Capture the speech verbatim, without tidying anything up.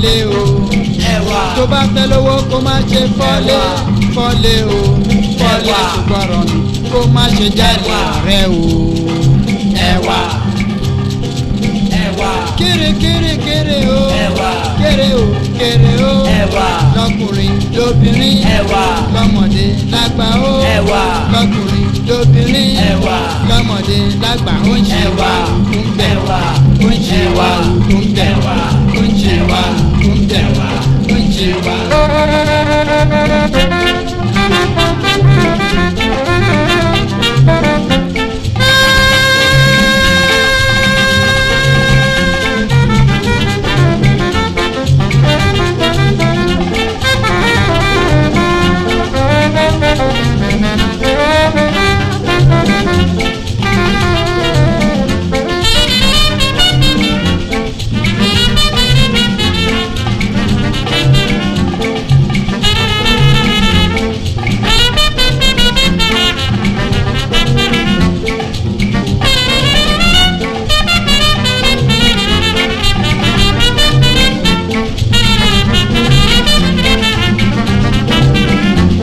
fọ́lé o. ẹ̀wà. tó bá fẹ́ lówó kó má ṣe fọ́lé fọ́lé o. fọ́lé ṣùgbọ́n rọrùn kó má ṣe jáde rẹ o. ẹ̀wà. ẹ̀wà. kéré kéré kéré o. ẹ̀wà. kéré o kéré o. ẹ̀wà. lọ́kùnrin lóbìnrin. ẹ̀wà. lọ́mọdé lágbà o. ẹ̀wà. lọ́kùnrin lóbìnrin. ẹ̀wà. lọ́mọdé lágbà ó ń ṣe wà lùkù ń bẹ̀ wá. ó ń ṣe wà lùkù ń bẹ̀ wá. ó ń ṣe wà lùkù ń bẹ̀ wá. ó ń ṣe wà lùkù ń bẹ̀ wá.